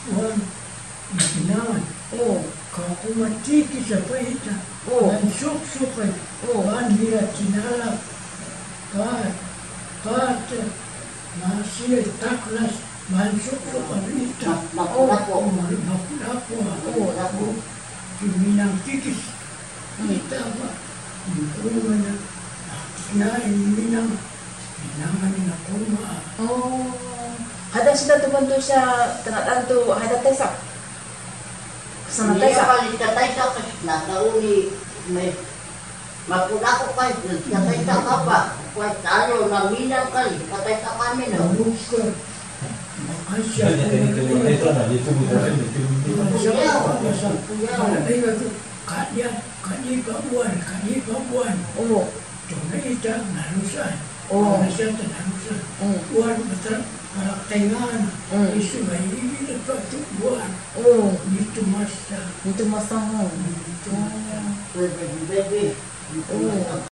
Wan ginawan. Oh. Kako matiki sa paita. Oh. Wan suk-sukay. Oh. Wan hirat sinalak. Kate. Masih taklas. Wan suk-sukarita. Naku-naku. Naku-naku. Oh, naku. Minang tikis. Kita ba? Kurma na. Kinain minang. Minangan na kurma. Oh. Hada sila tumanto sa tanataan to hada tesa. Kasama Hindi tesa. ka palit ka tayo sa nakauni may magkudako pa katay ka ka pa kwat ano na minang ka katay ka kami na Buka. Makasya. Kadi kabuan. Oh. Tuna ita nalusan. Oh. Nasya nalusan. Buan betul paraktengan. Isu bayi ini dapat buan. Oh. Itu masa. Itu masang. Itu. bebe Oh.